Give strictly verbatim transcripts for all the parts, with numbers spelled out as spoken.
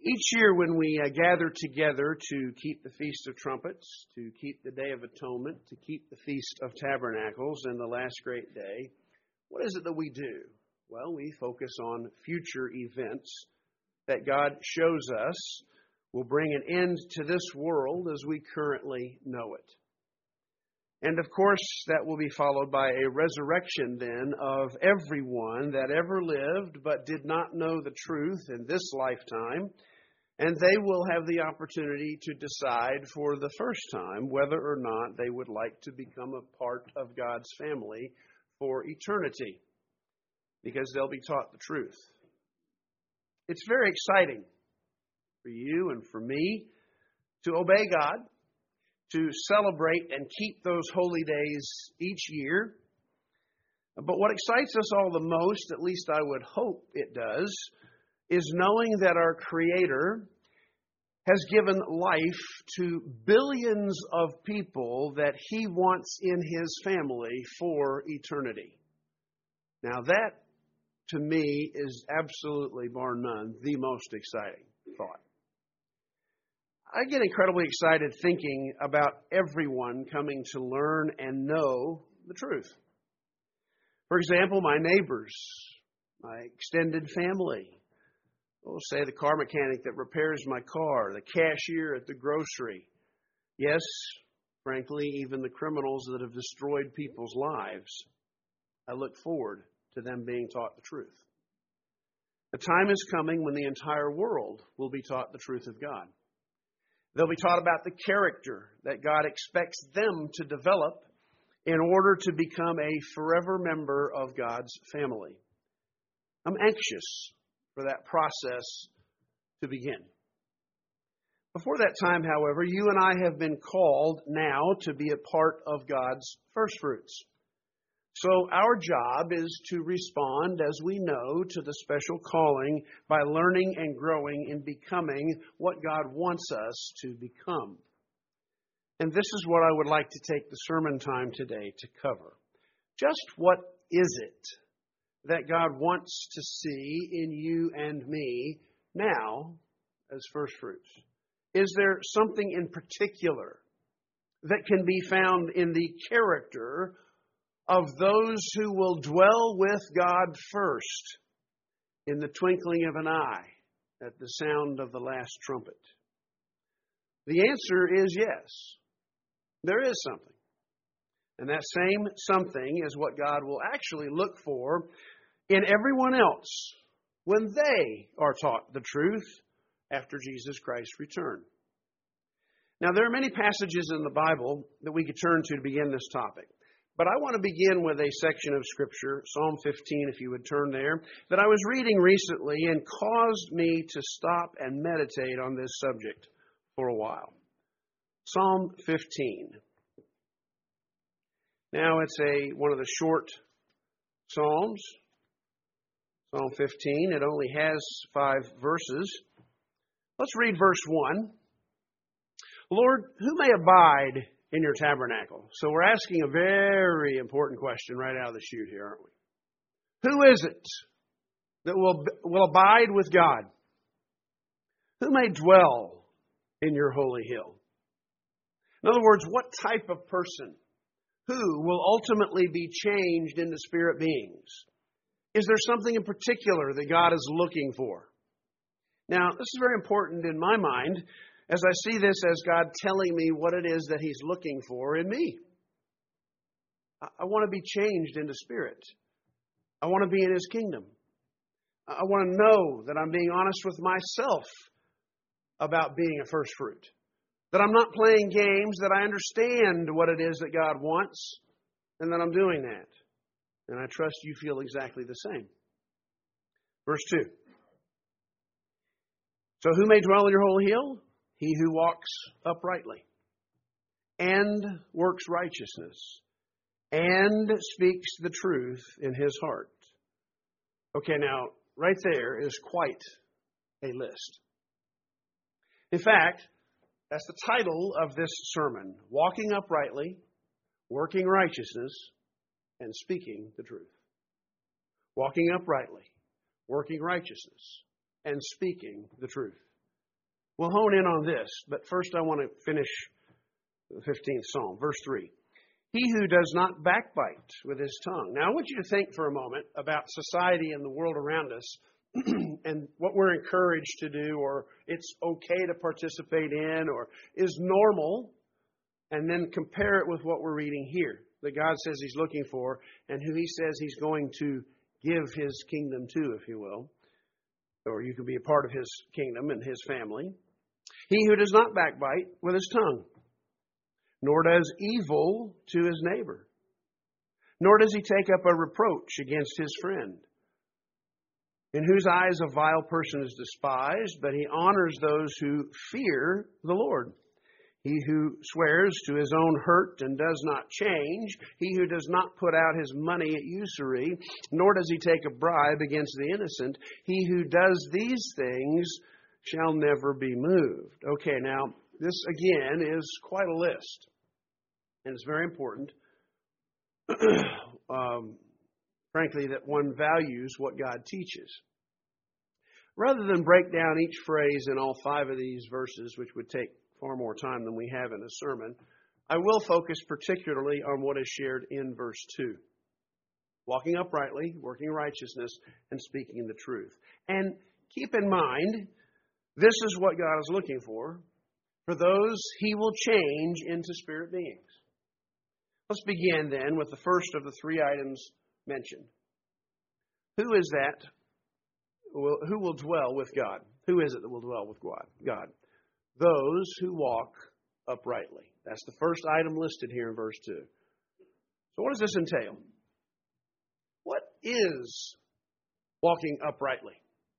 Each year when we uh, gather together to keep the Feast of Trumpets, to keep the Day of Atonement, to keep the Feast of Tabernacles and the last great day, what is it that we do? Well, we focus on future events that God shows us will bring an end to this world as we currently know it. And of course, that will be followed by a resurrection then of everyone that ever lived but did not know the truth in this lifetime. And they will have the opportunity to decide for the first time whether or not they would like to become a part of God's family for eternity, because they'll be taught the truth. It's very exciting for you and for me to obey God, to celebrate and keep those holy days each year. But what excites us all the most, at least I would hope it does, is knowing that our Creator has given life to billions of people that He wants in His family for eternity. Now that, to me, is absolutely, bar none, the most exciting thought. I get incredibly excited thinking about everyone coming to learn and know the truth. For example, my neighbors, my extended family, we'll say the car mechanic that repairs my car, the cashier at the grocery. Yes, frankly, even the criminals that have destroyed people's lives. I look forward to them being taught the truth. The time is coming when the entire world will be taught the truth of God. They'll be taught about the character that God expects them to develop in order to become a forever member of God's family. I'm anxious for that process to begin. Before that time, however, you and I have been called now to be a part of God's first fruits. So our job is to respond, as we know, to the special calling by learning and growing in becoming what God wants us to become. And this is what I would like to take the sermon time today to cover. Just what is it that God wants to see in you and me now as first fruits? Is there something in particular that can be found in the character of those who will dwell with God first in the twinkling of an eye at the sound of the last trumpet? The answer is yes. There is something. And that same something is what God will actually look for in everyone else when they are taught the truth after Jesus Christ's return. Now, there are many passages in the Bible that we could turn to to begin this topic. But I want to begin with a section of Scripture, Psalm fifteen, if you would turn there, that I was reading recently and caused me to stop and meditate on this subject for a while. Psalm fifteen. Now, it's a one of the short Psalms. Psalm fifteen. It only has five verses. Let's read verse one. Lord, who may abide in your tabernacle? So we're asking a very important question right out of the chute here, aren't we? Who is it that will, will abide with God? Who may dwell in your holy hill? In other words, what type of person? Who will ultimately be changed into spirit beings? Is there something in particular that God is looking for? Now, this is very important in my mind, as I see this as God telling me what it is that He's looking for in me. I want to be changed into spirit. I want to be in His kingdom. I want to know that I'm being honest with myself about being a first fruit. That I'm not playing games, that I understand what it is that God wants, and that I'm doing that. And I trust you feel exactly the same. Verse two. So who may dwell in your holy hill? He who walks uprightly and works righteousness and speaks the truth in his heart. Okay, now, right there is quite a list. In fact, that's the title of this sermon: Walking Uprightly, Working Righteousness, and Speaking the Truth. Walking uprightly, working righteousness, and speaking the truth. We'll hone in on this, but first I want to finish the fifteenth Psalm, verse three. He who does not backbite with his tongue. Now I want you to think for a moment about society and the world around us and what we're encouraged to do, or it's okay to participate in, or is normal, and then compare it with what we're reading here, that God says He's looking for, and who He says He's going to give His kingdom to, if you will. Or you can be a part of His kingdom and His family. He who does not backbite with his tongue, nor does evil to his neighbor, nor does he take up a reproach against his friend, in whose eyes a vile person is despised, but he honors those who fear the Lord. He who swears to his own hurt and does not change, he who does not put out his money at usury, nor does he take a bribe against the innocent, he who does these things shall never be moved. Okay, now, this again is quite a list, and it's very important, um, frankly, that one values what God teaches. Rather than break down each phrase in all five of these verses, which would take far more time than we have in a sermon, I will focus particularly on what is shared in verse two. Walking uprightly, working righteousness, and speaking the truth. And keep in mind, this is what God is looking for, for those He will change into spirit beings. Let's begin then with the first of the three items mentioned. Who is that? Who will dwell with God? Who is it that will dwell with God? Those who walk uprightly. That's the first item listed here in verse two. So what does this entail? What is walking uprightly?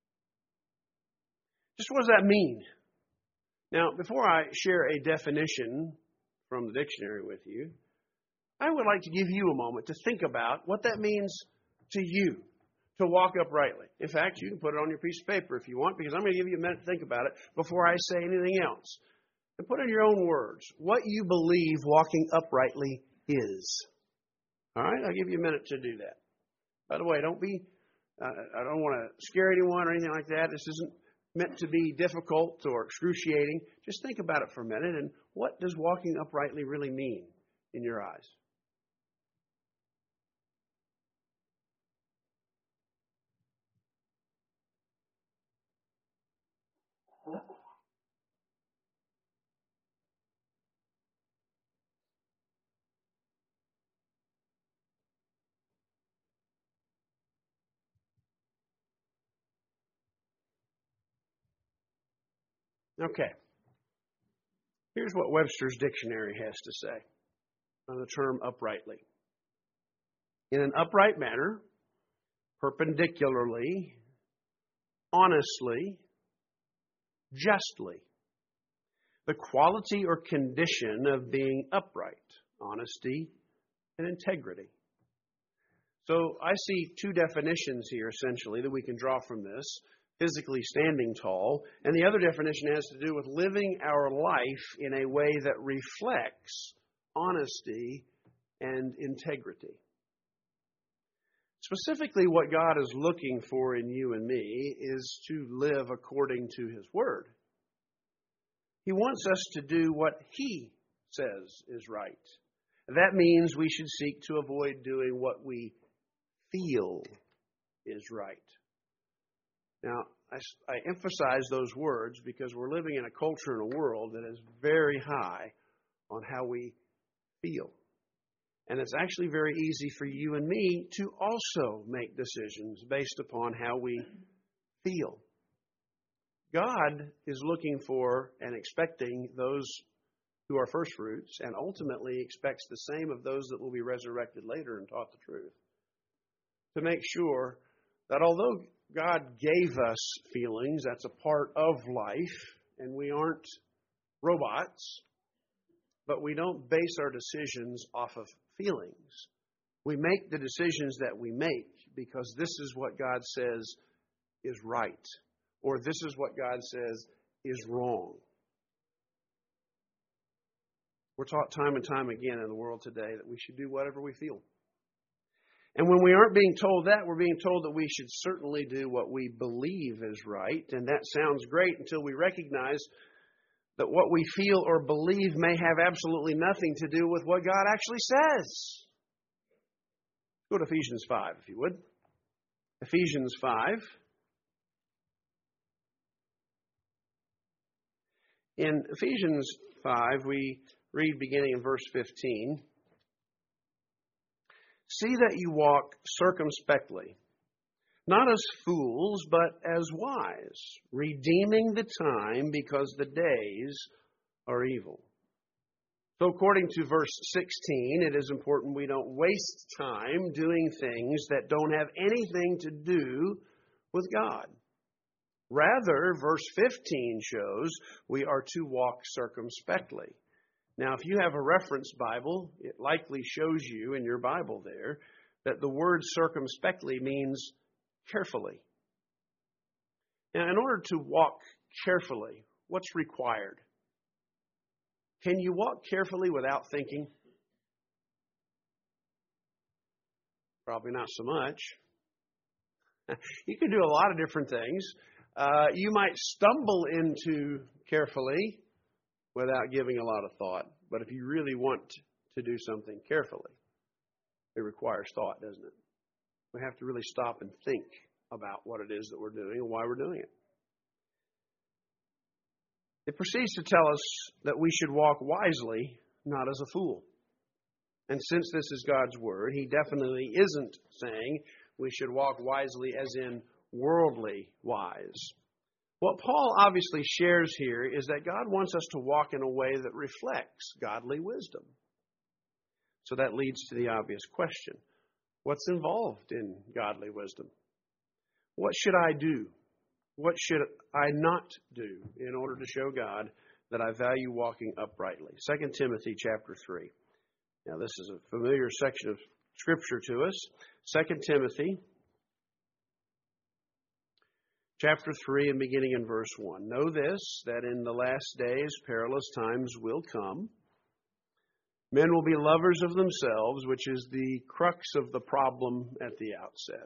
Just what does that mean? Now, before I share a definition from the dictionary with you, I would like to give you a moment to think about what that means to you, to walk uprightly. In fact, you can put it on your piece of paper if you want, because I'm going to give you a minute to think about it before I say anything else. And put in your own words what you believe walking uprightly is. All right? I'll give you a minute to do that. By the way, don't be, uh, I don't want to scare anyone or anything like that. This isn't meant to be difficult or excruciating. Just think about it for a minute. And what does walking uprightly really mean in your eyes? Okay. Here's what Webster's dictionary has to say on the term uprightly. In an upright manner, perpendicularly, honestly, justly. The quality or condition of being upright, honesty, and integrity. So I see two definitions here, essentially, that we can draw from this. Physically standing tall, and the other definition has to do with living our life in a way that reflects honesty and integrity. Specifically, what God is looking for in you and me is to live according to His Word. He wants us to do what He says is right. That means we should seek to avoid doing what we feel is right. Now, I, I emphasize those words because we're living in a culture and a world that is very high on how we feel. And it's actually very easy for you and me to also make decisions based upon how we feel. God is looking for and expecting those who are first fruits, and ultimately expects the same of those that will be resurrected later and taught the truth, to make sure that although God gave us feelings, that's a part of life, and we aren't robots, but we don't base our decisions off of feelings. We make the decisions that we make because this is what God says is right, or this is what God says is wrong. We're taught time and time again in the world today that we should do whatever we feel. And when we aren't being told that, we're being told that we should certainly do what we believe is right. And that sounds great until we recognize that what we feel or believe may have absolutely nothing to do with what God actually says. Go to Ephesians five, if you would. Ephesians five. In Ephesians five, we read beginning in verse fifteen. See that you walk circumspectly, not as fools, but as wise, redeeming the time because the days are evil. So according to verse sixteen, it is important we don't waste time doing things that don't have anything to do with God. Rather, verse fifteen shows we are to walk circumspectly. Now, if you have a reference Bible, it likely shows you in your Bible there that the word circumspectly means carefully. Now, in order to walk carefully, what's required? Can you walk carefully without thinking? Probably not so much. You can do a lot of different things. Uh, you might stumble into carefully without giving a lot of thought. But if you really want to do something carefully, it requires thought, doesn't it? We have to really stop and think about what it is that we're doing and why we're doing it. It proceeds to tell us that we should walk wisely, not as a fool. And since this is God's word, he definitely isn't saying we should walk wisely as in worldly wise. What Paul obviously shares here is that God wants us to walk in a way that reflects godly wisdom. So that leads to the obvious question. What's involved in godly wisdom? What should I do? What should I not do in order to show God that I value walking uprightly? Second Timothy chapter three. Now this is a familiar section of Scripture to us. Second Timothy chapter three and beginning in verse one. Know this, that in the last days perilous times will come. Men will be lovers of themselves, which is the crux of the problem at the outset.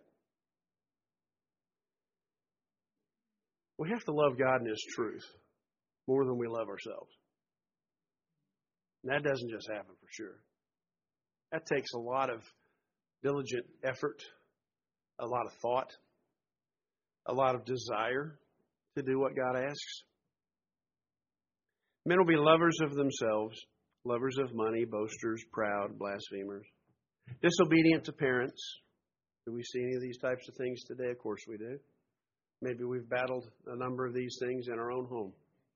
We have to love God and His truth more than we love ourselves. And that doesn't just happen for sure. That takes a lot of diligent effort, a lot of thought, a lot of desire to do what God asks. Men will be lovers of themselves, lovers of money, boasters, proud, blasphemers, disobedient to parents. Do we see any of these types of things today? Of course we do. Maybe we've battled a number of these things in our own home.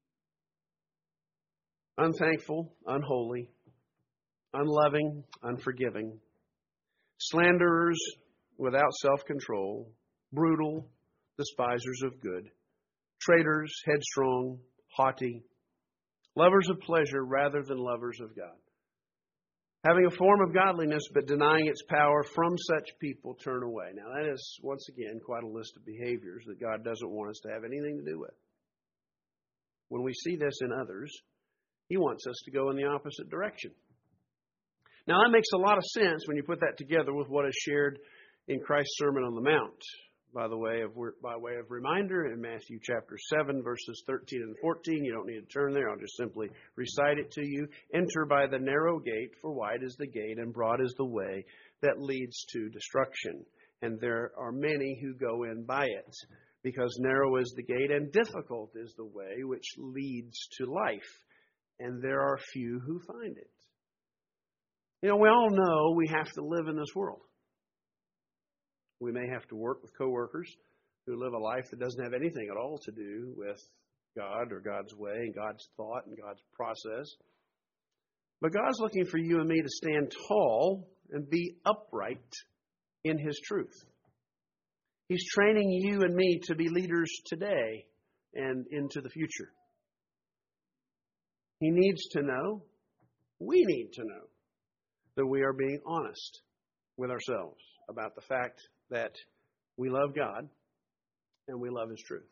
Unthankful, unholy, unloving, unforgiving, slanderers without self-control, brutal, despisers of good, traitors, headstrong, haughty, lovers of pleasure rather than lovers of God. Having a form of godliness but denying its power, from such people turn away. Now that is, once again, quite a list of behaviors that God doesn't want us to have anything to do with. When we see this in others, He wants us to go in the opposite direction. Now that makes a lot of sense when you put that together with what is shared in Christ's Sermon on the Mount. By the way of by way of reminder, in Matthew chapter seven, verses thirteen and fourteen, you don't need to turn there. I'll just simply recite it to you. Enter by the narrow gate, for wide is the gate and broad is the way that leads to destruction. And there are many who go in by it, because narrow is the gate and difficult is the way which leads to life. And there are few who find it. You know, we all know we have to live in this world. We may have to work with coworkers who live a life that doesn't have anything at all to do with God or God's way and God's thought and God's process. But God's looking for you and me to stand tall and be upright in His truth. He's training you and me to be leaders today and into the future. He needs to know, we need to know, that we are being honest with ourselves about the fact that we love God and we love His truth.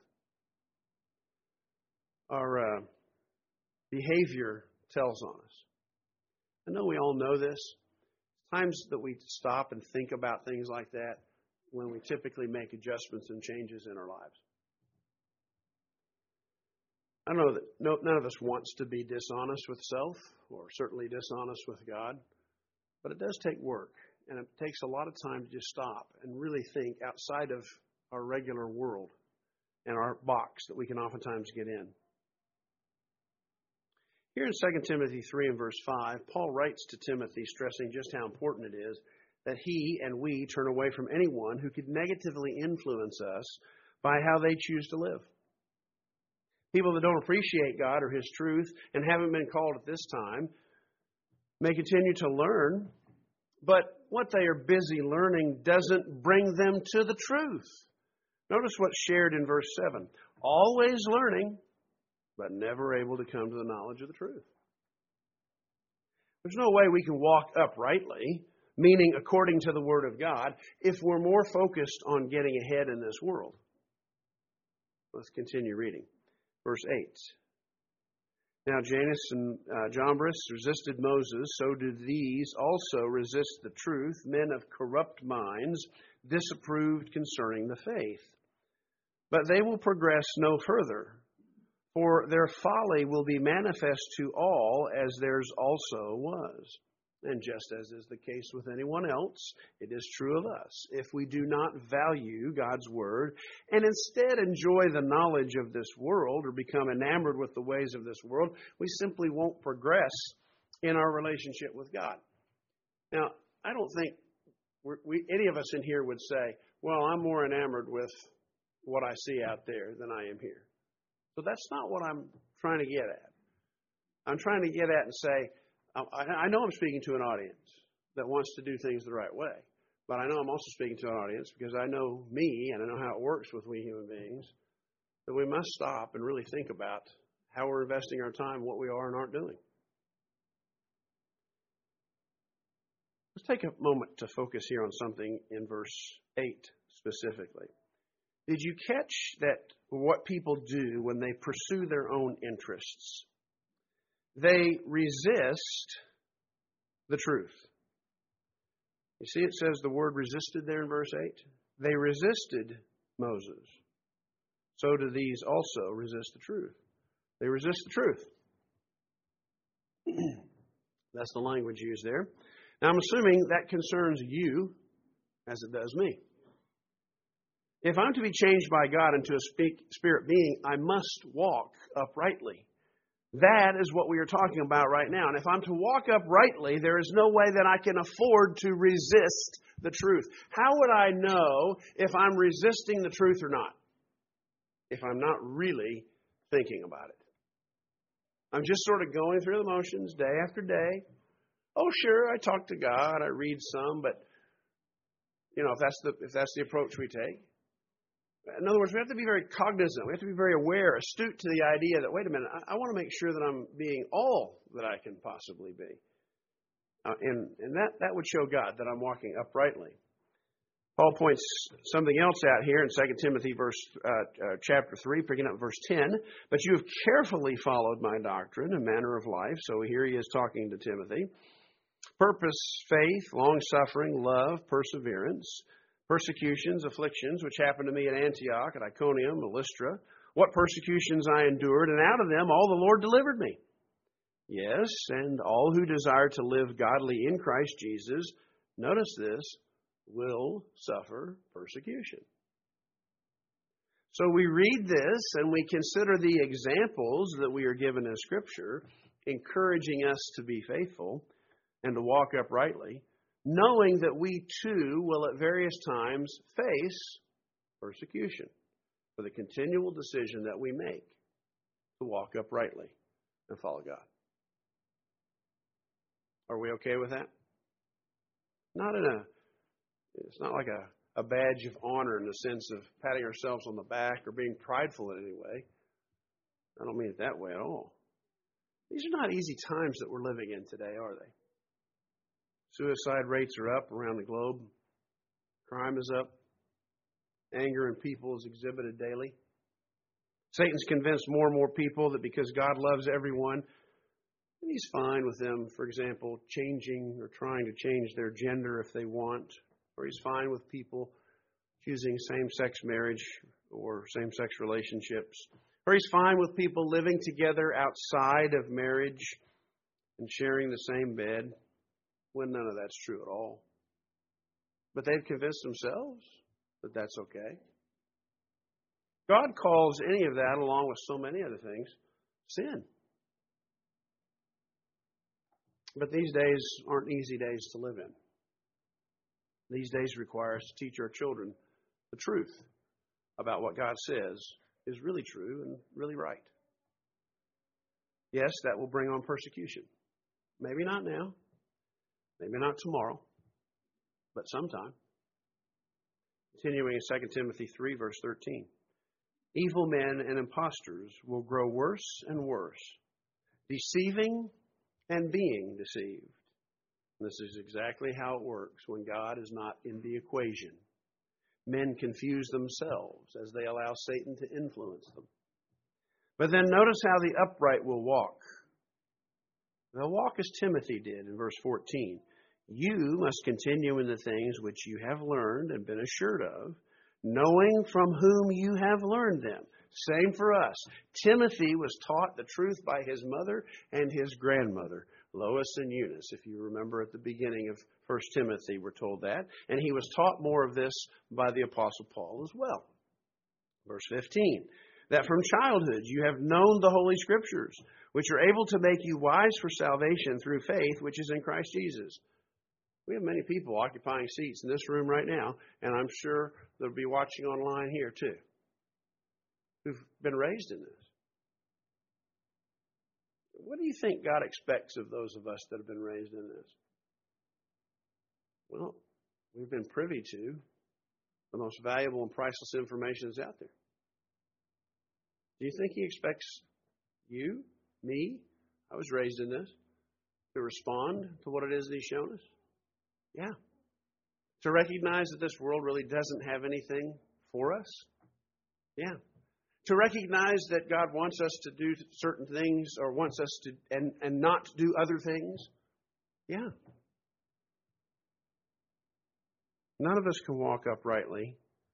Our uh, behavior tells on us. I know we all know this. Times that we stop and think about things like that when we typically make adjustments and changes in our lives. I know that no, none of us wants to be dishonest with self, or certainly dishonest with God, but it does take work, and it takes a lot of time to just stop and really think outside of our regular world and our box that we can oftentimes get in. Here in Second Timothy three and verse five, Paul writes to Timothy, stressing just how important it is that he and we turn away from anyone who could negatively influence us by how they choose to live. People that don't appreciate God or His truth and haven't been called at this time may continue to learn, but what they are busy learning doesn't bring them to the truth. Notice what's shared in verse seven. Always learning, but never able to come to the knowledge of the truth. There's no way we can walk uprightly, meaning according to the Word of God, if we're more focused on getting ahead in this world. Let's continue reading. Verse eight. Now Jannes and uh, Jambres resisted Moses, so do these also resist the truth, men of corrupt minds, disapproved concerning the faith. But they will progress no further, for their folly will be manifest to all, as theirs also was. And just as is the case with anyone else, it is true of us. If we do not value God's Word and instead enjoy the knowledge of this world or become enamored with the ways of this world, we simply won't progress in our relationship with God. Now, I don't think we're, we, any of us in here would say, well, I'm more enamored with what I see out there than I am here. So that's not what I'm trying to get at. I'm trying to get at and say, I know I'm speaking to an audience that wants to do things the right way, but I know I'm also speaking to an audience because I know me and I know how it works with we human beings, that we must stop and really think about how we're investing our time, what we are and aren't doing. Let's take a moment to focus here on something in verse eight specifically. Did you catch that what people do when they pursue their own interests? They resist the truth. You see, it says the word resisted there in verse eight. They resisted Moses. So do these also resist the truth. They resist the truth. That's the language used there. Now, I'm assuming that concerns you as it does me. If I'm to be changed by God into a spirit being, I must walk uprightly. That is what we are talking about right now. And if I'm to walk uprightly, there is no way that I can afford to resist the truth. How would I know if I'm resisting the truth or not? If I'm not really thinking about it. I'm just sort of going through the motions day after day. Oh, sure, I talk to God, I read some, but you know, if that's the if that's the approach we take. In other words, we have to be very cognizant. We have to be very aware, astute to the idea that, wait a minute, I, I want to make sure that I'm being all that I can possibly be. Uh, and and that, that would show God that I'm walking uprightly. Paul points something else out here in Second Timothy verse uh, uh, chapter three, picking up verse ten. But you have carefully followed my doctrine and manner of life. So here he is talking to Timothy. Purpose, faith, long-suffering, love, perseverance, persecutions, afflictions, which happened to me at Antioch, at Iconium, at Lystra. What persecutions I endured, and out of them all the Lord delivered me. Yes, and all who desire to live godly in Christ Jesus, notice this, will suffer persecution. So we read this and we consider the examples that we are given in Scripture, encouraging us to be faithful and to walk uprightly, knowing that we too will at various times face persecution for the continual decision that we make to walk uprightly and follow God. Are we okay with that? Not in a, it's not like a, a badge of honor in the sense of patting ourselves on the back or being prideful in any way. I don't mean it that way at all. These are not easy times that we're living in today, are they? Suicide rates are up around the globe. Crime is up. Anger in people is exhibited daily. Satan's convinced more and more people that because God loves everyone, He's fine with them, for example, changing or trying to change their gender if they want. Or He's fine with people choosing same-sex marriage or same-sex relationships. Or he's fine with people living together outside of marriage and sharing the same bed, when none of that's true at all. But they've convinced themselves that that's okay. God calls any of that, along with so many other things, sin. But these days aren't easy days to live in. These days require us to teach our children the truth about what God says is really true and really right. Yes, that will bring on persecution. Maybe not now. Maybe not tomorrow. But sometime. Continuing in Second Timothy three, verse thirteen. Evil men and impostors will grow worse and worse, deceiving and being deceived. This is exactly how it works when God is not in the equation. Men confuse themselves as they allow Satan to influence them. But then notice how the upright will walk. They'll walk as Timothy did in verse fourteen. You must continue in the things which you have learned and been assured of, knowing from whom you have learned them. Same for us. Timothy was taught the truth by his mother and his grandmother, Lois and Eunice. If you remember at the beginning of First Timothy, we're told that. And he was taught more of this by the Apostle Paul as well. Verse fifteen, that from childhood you have known the Holy Scriptures, which are able to make you wise for salvation through faith, which is in Christ Jesus. We have many people occupying seats in this room right now, and I'm sure they'll be watching online here too, who've been raised in this. What do you think God expects of those of us that have been raised in this? Well, we've been privy to the most valuable and priceless information that's out there. Do you think He expects you, me, I was raised in this, to respond to what it is that He's shown us? Yeah. To recognize that this world really doesn't have anything for us? Yeah. To recognize that God wants us to do certain things or wants us to and, and not do other things? Yeah. None of us can walk uprightly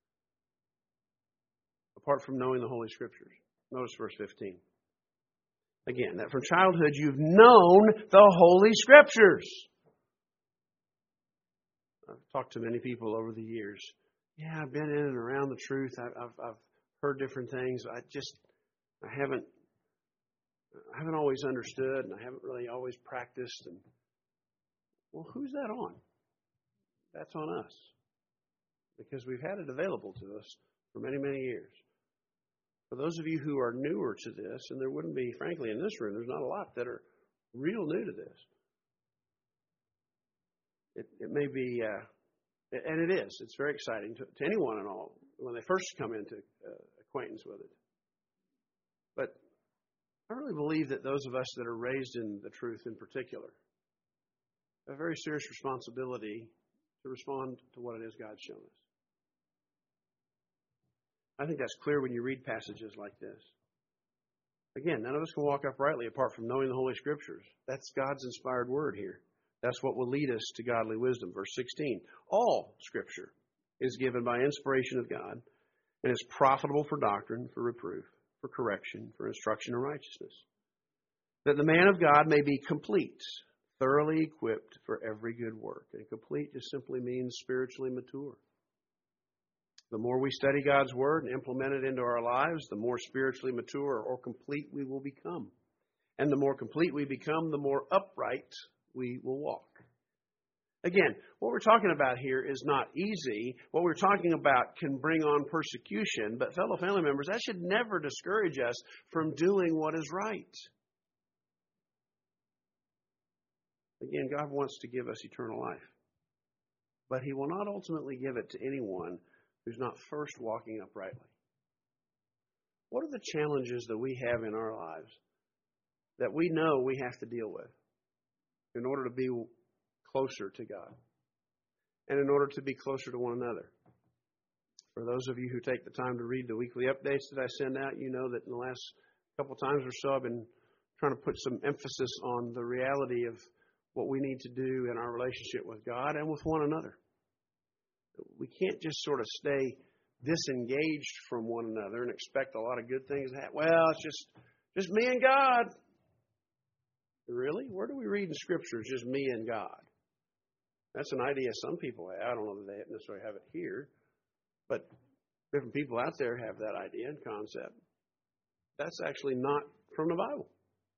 apart from knowing the Holy Scriptures. Notice verse fifteen. Again, that from childhood you've known the Holy Scriptures. I've talked to many people over the years. Yeah, I've been in and around the truth. I've, I've, I've heard different things. I just, I haven't, I haven't always understood, and I haven't really always practiced. And well, who's that on? That's on us, because we've had it available to us for many, many years. For those of you who are newer to this, and there wouldn't be, frankly, in this room, there's not a lot that are real new to this. It, it may be, uh, and it is, it's very exciting to, to anyone and all when they first come into uh, acquaintance with it. But I really believe that those of us that are raised in the truth in particular have a very serious responsibility to respond to what it is God's shown us. I think that's clear when you read passages like this. Again, none of us can walk uprightly apart from knowing the Holy Scriptures. That's God's inspired word here. That's what will lead us to godly wisdom. Verse sixteen, all Scripture is given by inspiration of God and is profitable for doctrine, for reproof, for correction, for instruction in righteousness, that the man of God may be complete, thoroughly equipped for every good work. And complete just simply means spiritually mature. The more we study God's Word and implement it into our lives, the more spiritually mature or complete we will become. And the more complete we become, the more upright we will walk. Again, what we're talking about here is not easy. What we're talking about can bring on persecution. But fellow family members, that should never discourage us from doing what is right. Again, God wants to give us eternal life. But He will not ultimately give it to anyone who's not first walking uprightly. What are the challenges that we have in our lives that we know we have to deal with in order to be closer to God and in order to be closer to one another? For those of you who take the time to read the weekly updates that I send out, you know that in the last couple times or so I've been trying to put some emphasis on the reality of what we need to do in our relationship with God and with one another. We can't just sort of stay disengaged from one another and expect a lot of good things to happen. Well, it's just, just me and God. Really? Where do we read in Scripture it's just me and God? That's an idea some people have. I don't know that they necessarily have it here, but different people out there have that idea and concept. That's actually not from the Bible.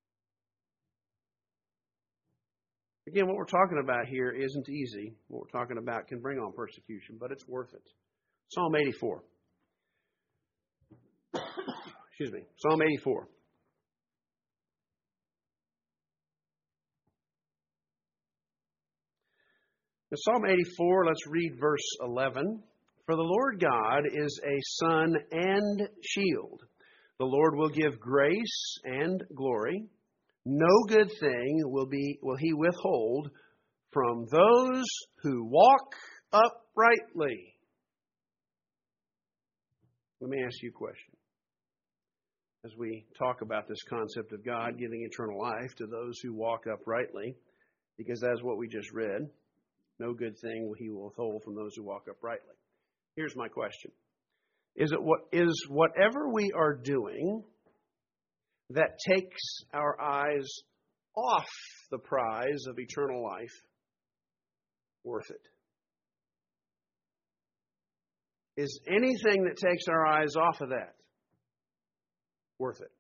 Again, what we're talking about here isn't easy. What we're talking about can bring on persecution, but it's worth it. Psalm eighty-four. Excuse me. Psalm eighty-four. In Psalm eighty-four, let's read verse eleven. For the Lord God is a sun and shield. The Lord will give grace and glory. No good thing will be will he withhold from those who walk uprightly. Let me ask you a question. As we talk about this concept of God giving eternal life to those who walk uprightly, because that's what we just read. No good thing will he withhold from those who walk uprightly. Here's my question. Is it what is whatever we are doing that takes our eyes off the prize of eternal life worth it? Is anything that takes our eyes off of that worth it?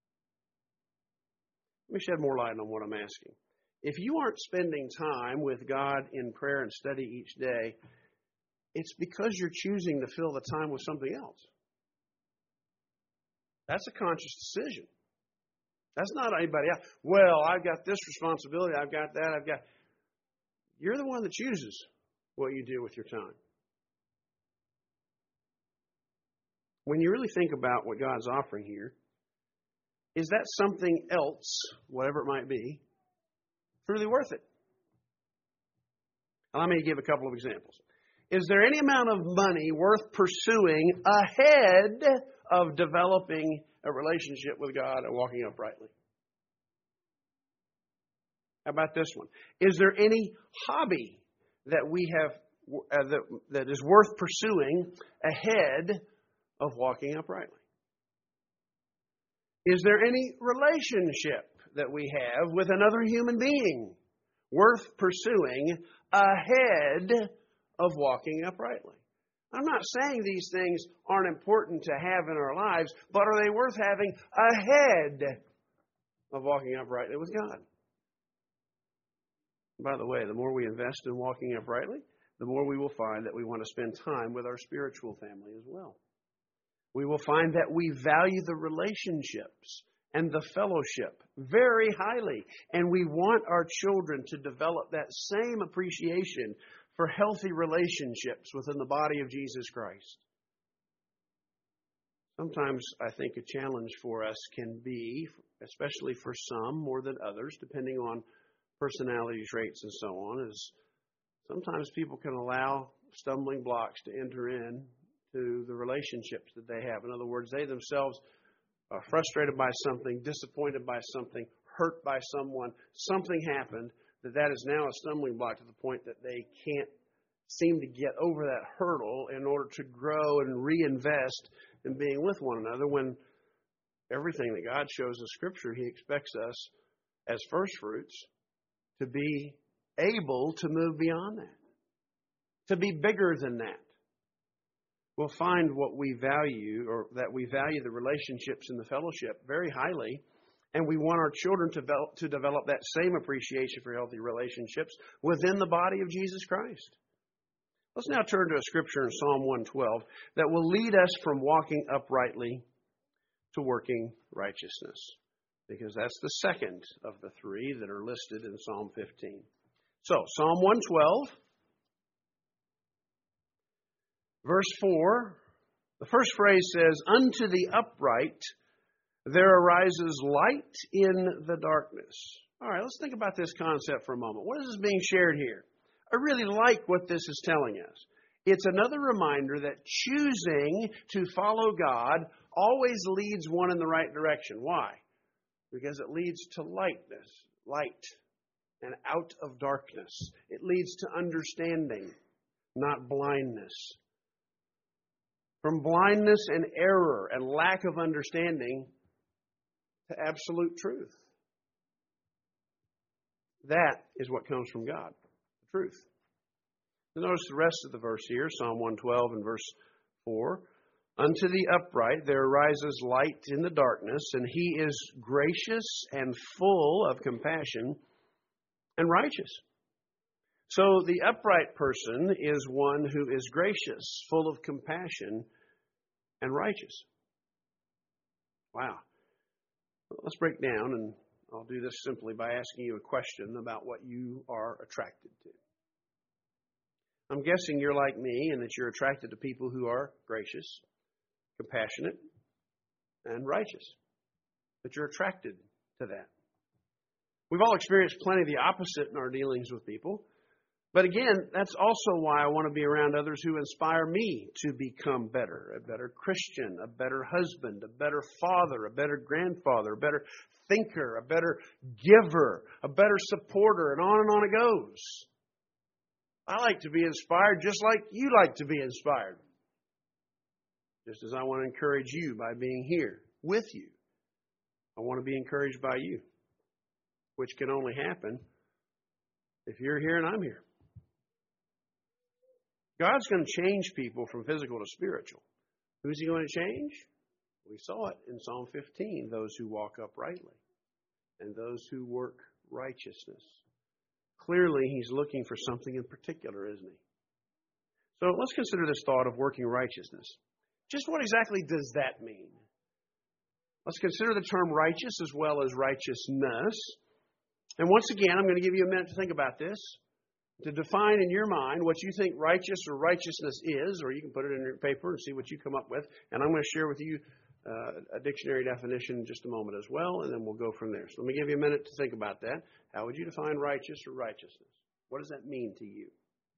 Let me shed more light on what I'm asking. If you aren't spending time with God in prayer and study each day, it's because you're choosing to fill the time with something else. That's a conscious decision. That's not anybody else. Well, I've got this responsibility. I've got that. I've got. You're the one that chooses what you do with your time. When you really think about what God's offering here, is that something else, whatever it might be, truly worth it? Now, let me give a couple of examples. Is there any amount of money worth pursuing ahead of developing a relationship with God and walking uprightly? How about this one? Is there any hobby that we have uh, that, that is worth pursuing ahead of walking uprightly? Is there any relationship that we have with another human being worth pursuing ahead of walking uprightly? I'm not saying these things aren't important to have in our lives, but are they worth having ahead of walking uprightly with God? By the way, the more we invest in walking uprightly, the more we will find that we want to spend time with our spiritual family as well. We will find that we value the relationships and the fellowship very highly, and we want our children to develop that same appreciation for healthy relationships within the body of Jesus Christ. Sometimes I think a challenge for us can be, especially for some more than others, depending on personality traits and so on, is sometimes people can allow stumbling blocks to enter in to the relationships that they have. In other words, they themselves are frustrated by something, disappointed by something, hurt by someone. Something happened that that is now a stumbling block to the point that they can't seem to get over that hurdle in order to grow and reinvest in being with one another, when everything that God shows in Scripture, He expects us as first fruits to be able to move beyond that, to be bigger than that. We'll find what we value, or that we value the relationships and the fellowship very highly, and we want our children to develop, to develop that same appreciation for healthy relationships within the body of Jesus Christ. Let's now turn to a scripture in Psalm one twelve that will lead us from walking uprightly to working righteousness, because that's the second of the three that are listed in Psalm fifteen. So, Psalm one twelve, verse four, the first phrase says, "Unto the upright there arises light in the darkness." All right, let's think about this concept for a moment. What is being shared here? I really like what this is telling us. It's another reminder that choosing to follow God always leads one in the right direction. Why? Because it leads to lightness, light, and out of darkness. It leads to understanding, not blindness. from blindness and error and lack of understanding to absolute truth. That is what comes from God, the truth. Notice the rest of the verse here, Psalm one twelve and verse four. Unto the upright there arises light in the darkness, and he is gracious and full of compassion and righteous. So the upright person is one who is gracious, full of compassion, and righteous. Wow. Well, let's break down, and I'll do this simply by asking you a question about what you are attracted to. I'm guessing you're like me and that you're attracted to people who are gracious, compassionate, and righteous. That you're attracted to that. We've all experienced plenty of the opposite in our dealings with people. But again, that's also why I want to be around others who inspire me to become better. A better Christian, a better husband, a better father, a better grandfather, a better thinker, a better giver, a better supporter, and on and on it goes. I like to be inspired just like you like to be inspired. Just as I want to encourage you by being here with you. I want to be encouraged by you, which can only happen if you're here and I'm here. God's going to change people from physical to spiritual. Who's He going to change? We saw it in Psalm fifteen, those who walk uprightly and those who work righteousness. Clearly, He's looking for something in particular, isn't He? So let's consider this thought of working righteousness. Just what exactly does that mean? Let's consider the term righteous as well as righteousness. And once again, I'm going to give you a minute to think about this, to define in your mind what you think righteous or righteousness is, or you can put it in your paper and see what you come up with. And I'm going to share with you uh, a dictionary definition in just a moment as well, and then we'll go from there. So let me give you a minute to think about that. How would you define righteous or righteousness? What does that mean to you?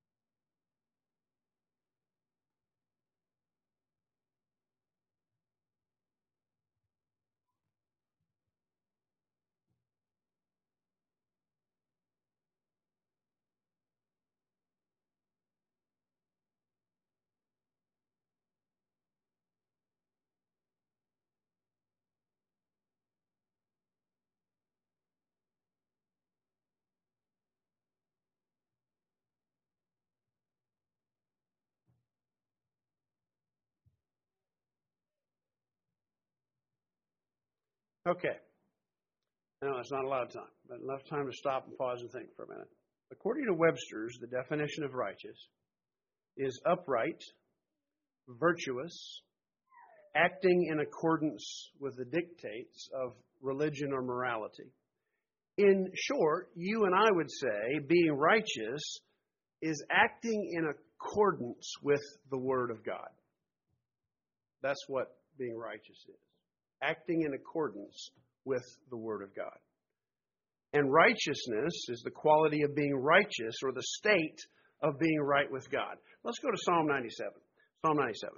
Okay. No, that's not a lot of time, but enough time to stop and pause and think for a minute. According to Webster's, the definition of righteous is upright, virtuous, acting in accordance with the dictates of religion or morality. In short, you and I would say being righteous is acting in accordance with the Word of God. That's what being righteous is. Acting in accordance with the Word of God. And righteousness is the quality of being righteous, or the state of being right with God. Let's go to Psalm ninety-seven. Psalm ninety-seven.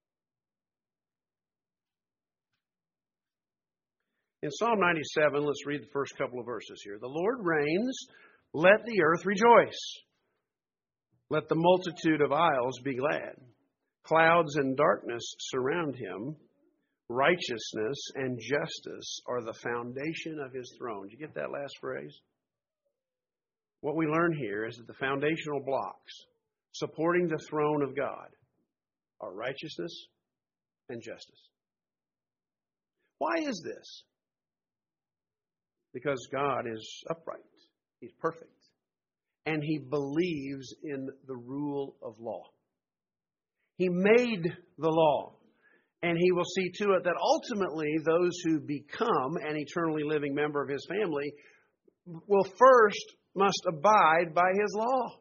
In Psalm ninety-seven, let's read the first couple of verses here. The Lord reigns, let the earth rejoice. Let the multitude of isles be glad. Clouds and darkness surround Him. Righteousness and justice are the foundation of His throne. Did you get that last phrase? What we learn here is that the foundational blocks supporting the throne of God are righteousness and justice. Why is this? Because God is upright. He's perfect. And He believes in the rule of law. He made the law. And He will see to it that ultimately those who become an eternally living member of His family will first must abide by His law.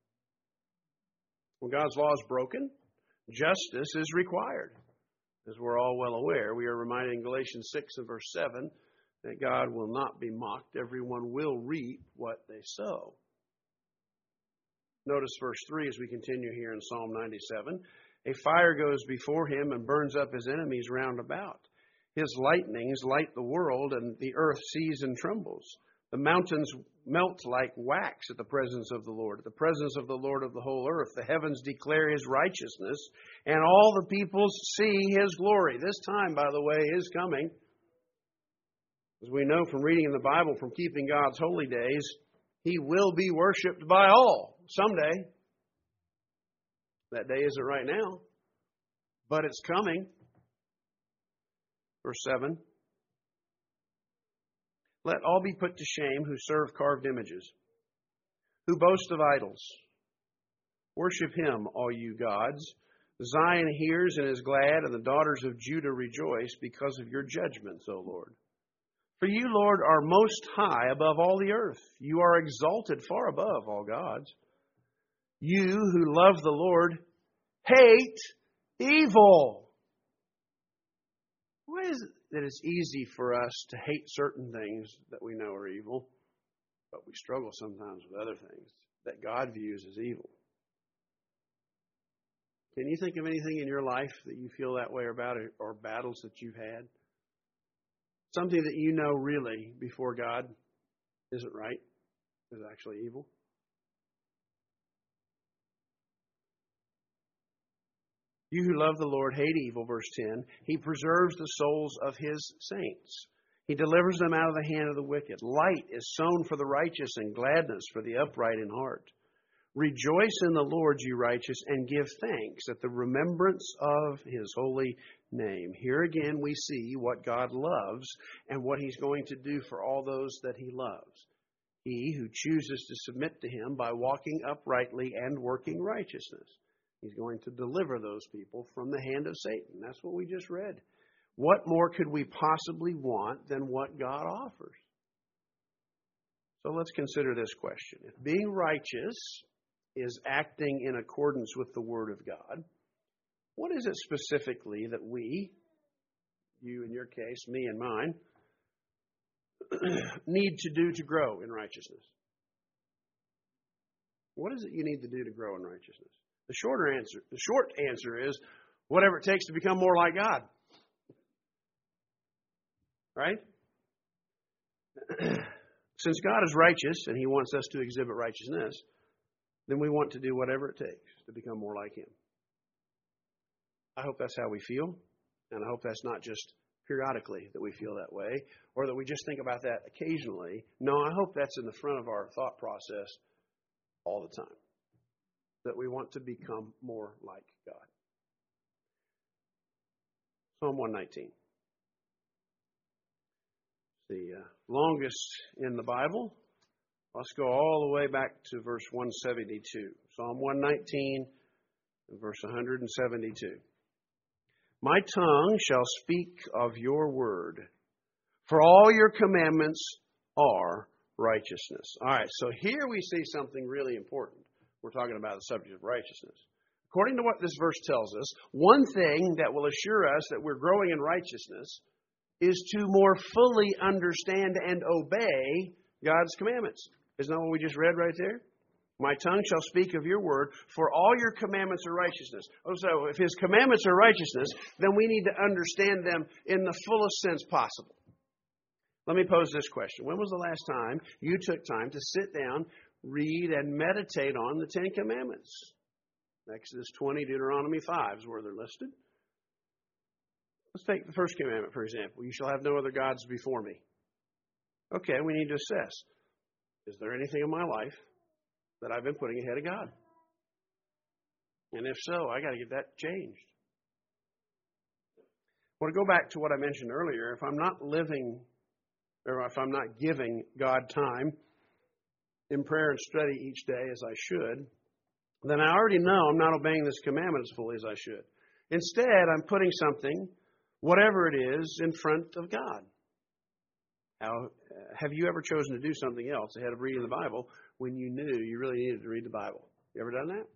When God's law is broken, justice is required. As we're all well aware, we are reminded in Galatians six and verse seven that God will not be mocked. Everyone will reap what they sow. Notice verse three as we continue here in Psalm ninety-seven. A fire goes before Him and burns up His enemies round about. His lightnings light the world, and the earth sees and trembles. The mountains melt like wax at the presence of the Lord, at the presence of the Lord of the whole earth. The heavens declare His righteousness, and all the peoples see His glory. This time, by the way, is coming. As we know from reading in the Bible, from keeping God's holy days, He will be worshipped by all someday. That day isn't right now, but it's coming. Verse seven. Let all be put to shame who serve carved images, who boast of idols. Worship Him, all you gods. Zion hears and is glad, and the daughters of Judah rejoice because of your judgments, O Lord. For you, Lord, are most high above all the earth. You are exalted far above all gods. You who love the Lord hate evil. Why is it that it's easy for us to hate certain things that we know are evil, but we struggle sometimes with other things that God views as evil? Can you think of anything in your life that you feel that way about, or battles that you've had? Something that you know really before God isn't right, is actually evil? You who love the Lord hate evil, verse ten. He preserves the souls of His saints. He delivers them out of the hand of the wicked. Light is sown for the righteous, and gladness for the upright in heart. Rejoice in the Lord, you righteous, and give thanks at the remembrance of His holy name. Here again we see what God loves and what He's going to do for all those that He loves. He who chooses to submit to Him by walking uprightly and working righteousness. He's going to deliver those people from the hand of Satan. That's what we just read. What more could we possibly want than what God offers? So let's consider this question. If being righteous is acting in accordance with the Word of God, what is it specifically that we, you in your case, me and mine, need to do to grow in righteousness? What is it you need to do to grow in righteousness? The shorter answer, the short answer is whatever it takes to become more like God. Right? Since God is righteous and He wants us to exhibit righteousness, then we want to do whatever it takes to become more like Him. I hope that's how we feel, and I hope that's not just periodically that we feel that way, or that we just think about that occasionally. No, I hope that's in the front of our thought process all the time, that we want to become more like God. Psalm one nineteen. The uh, longest in the Bible. Let's go all the way back to verse one seventy-two. Psalm one nineteen and verse one seventy-two. My tongue shall speak of your word, for all your commandments are righteousness. All right, so here we see something really important. We're talking about the subject of righteousness. According to what this verse tells us, one thing that will assure us that we're growing in righteousness is to more fully understand and obey God's commandments. Isn't that what we just read right there? My tongue shall speak of your word, for all your commandments are righteousness. Oh, so if His commandments are righteousness, then we need to understand them in the fullest sense possible. Let me pose this question. When was the last time you took time to sit down, read, and meditate on the Ten Commandments? Exodus twenty, Deuteronomy five is where they're listed. Let's take the first commandment, for example. You shall have no other gods before me. Okay, we need to assess. Is there anything in my life that I've been putting ahead of God? And if so, I got to get that changed. I want to go back to what I mentioned earlier. If I'm not living, or if I'm not giving God time in prayer and study each day as I should, then I already know I'm not obeying this commandment as fully as I should. Instead, I'm putting something, whatever it is, in front of God. How, have you ever chosen to do something else ahead of reading the Bible when you knew you really needed to read the Bible? You ever done that?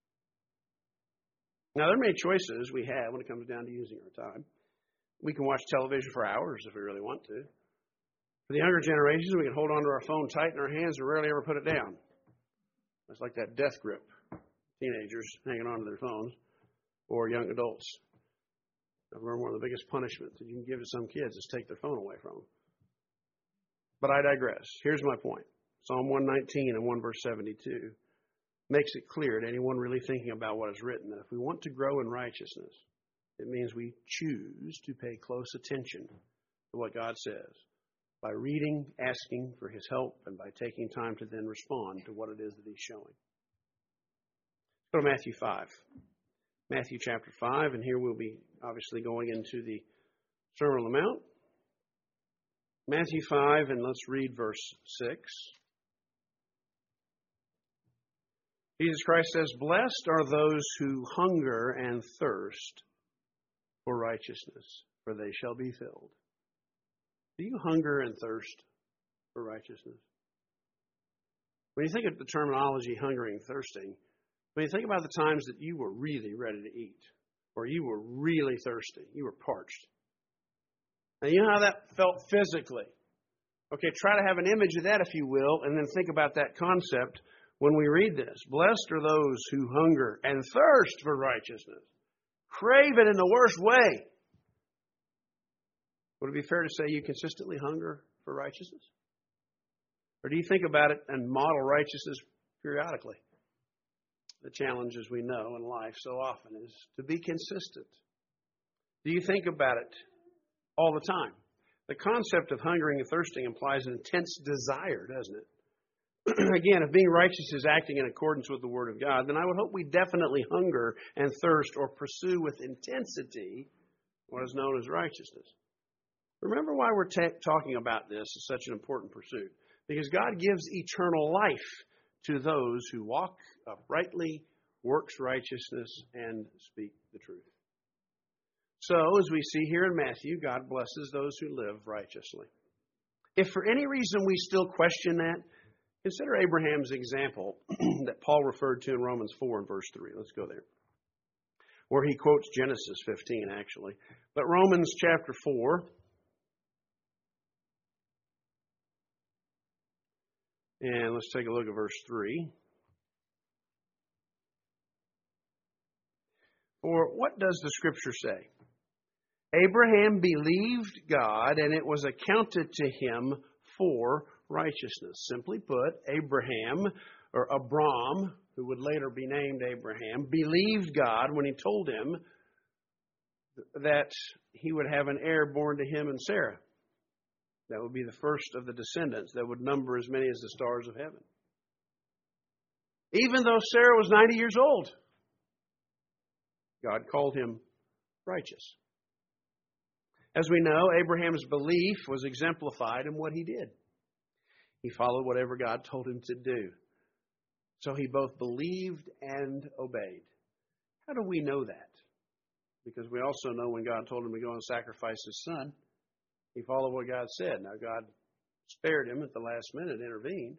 Now, there are many choices we have when it comes down to using our time. We can watch television for hours if we really want to. For the younger generations, we can hold onto our phone tight in our hands and rarely ever put it down. It's like that death grip. Teenagers hanging onto their phones, or young adults. I remember one of the biggest punishments that you can give to some kids is take their phone away from them. But I digress. Here's my point. Psalm one nineteen and one verse seventy-two makes it clear to anyone really thinking about what is written that if we want to grow in righteousness, it means we choose to pay close attention to what God says by reading, asking for His help, and by taking time to then respond to what it is that He's showing. Go to Matthew five. Matthew chapter five, and here we'll be obviously going into the Sermon on the Mount. Matthew five, and let's read verse six. Jesus Christ says, "Blessed are those who hunger and thirst for righteousness, for they shall be filled." Do you hunger and thirst for righteousness? When you think of the terminology hungering, thirsting, when you think about the times that you were really ready to eat, or you were really thirsty, you were parched. Now, you know how that felt physically. Okay, try to have an image of that, if you will, and then think about that concept when we read this. Blessed are those who hunger and thirst for righteousness. Crave it in the worst way. Would it be fair to say you consistently hunger for righteousness? Or do you think about it and model righteousness periodically? The challenge, as we know in life so often, is to be consistent. Do you think about it all the time? The concept of hungering and thirsting implies an intense desire, doesn't it? Again, if being righteous is acting in accordance with the Word of God, then I would hope we definitely hunger and thirst or pursue with intensity what is known as righteousness. Remember why we're ta- talking about this as such an important pursuit. Because God gives eternal life to those who walk uprightly, works righteousness, and speak the truth. So, as we see here in Matthew, God blesses those who live righteously. If for any reason we still question that, consider Abraham's example that Paul referred to in Romans four and verse three. Let's go there. Where he quotes Genesis fifteen, actually. But Romans chapter four. And let's take a look at verse three. For what does the Scripture say? Abraham believed God, and it was accounted to him for righteousness. Simply put, Abraham, or Abram, who would later be named Abraham, believed God when He told him that he would have an heir born to him and Sarah. That would be the first of the descendants that would number as many as the stars of heaven. Even though Sarah was ninety years old, God called him righteous. As we know, Abraham's belief was exemplified in what he did. He followed whatever God told him to do. So he both believed and obeyed. How do we know that? Because we also know when God told him to go and sacrifice his son, he followed what God said. Now, God spared him at the last minute, intervened.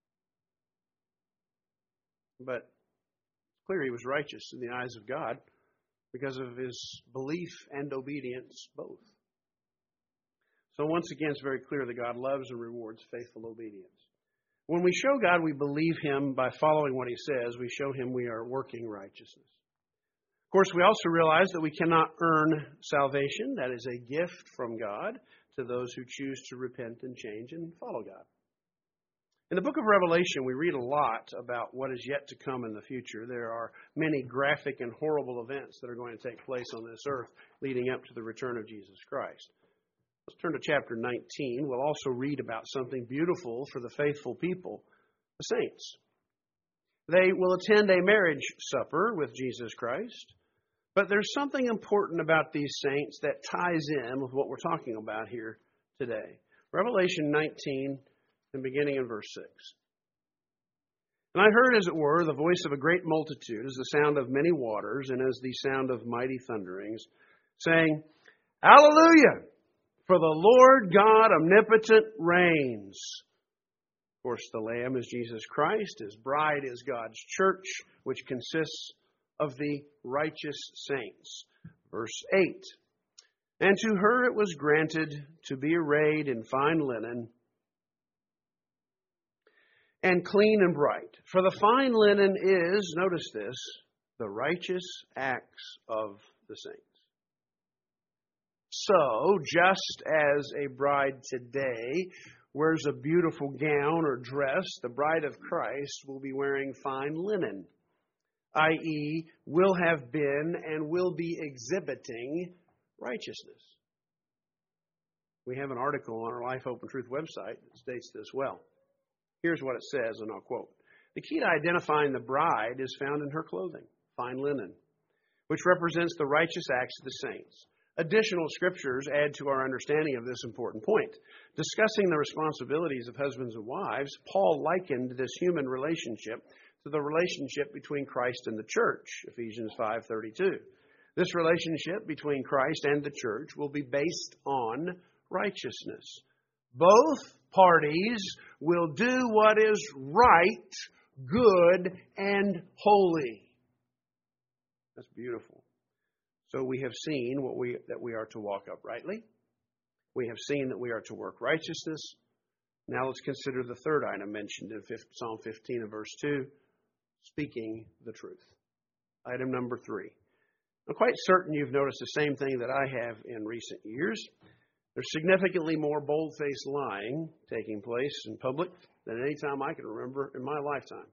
But it's clear he was righteous in the eyes of God because of his belief and obedience both. So once again, it's very clear that God loves and rewards faithful obedience. When we show God we believe Him by following what He says, we show Him we are working righteousness. Of course, we also realize that we cannot earn salvation. That is a gift from God to those who choose to repent and change and follow God. In the book of Revelation, we read a lot about what is yet to come in the future. There are many graphic and horrible events that are going to take place on this earth leading up to the return of Jesus Christ. Let's turn to chapter nineteen. We'll also read about something beautiful for the faithful people, the saints. They will attend a marriage supper with Jesus Christ. But there's something important about these saints that ties in with what we're talking about here today. Revelation nineteen, and beginning in verse six. And I heard, as it were, the voice of a great multitude, as the sound of many waters, and as the sound of mighty thunderings, saying, Hallelujah! For the Lord God omnipotent reigns. Of course, the Lamb is Jesus Christ. His bride is God's church, which consists of the righteous saints. Verse eight. And to her it was granted to be arrayed in fine linen and clean and bright. For the fine linen is, notice this, the righteous acts of the saints. So, just as a bride today wears a beautiful gown or dress, the bride of Christ will be wearing fine linen, that is, will have been and will be exhibiting righteousness. We have an article on our Life Hope and Truth website that states this well. Here's what it says, and I'll quote. The key to identifying the bride is found in her clothing, fine linen, which represents the righteous acts of the saints. Additional scriptures add to our understanding of this important point. Discussing the responsibilities of husbands and wives, Paul likened this human relationship to the relationship between Christ and the church, Ephesians five thirty-two. This relationship between Christ and the church will be based on righteousness. Both parties will do what is right, good, and holy. That's beautiful. So we have seen what we that we are to walk uprightly. We have seen that we are to work righteousness. Now let's consider the third item mentioned in Psalm fifteen and verse two, speaking the truth. Item number three. I'm quite certain you've noticed the same thing that I have in recent years. There's significantly more bold-faced lying taking place in public than any time I can remember in my lifetime.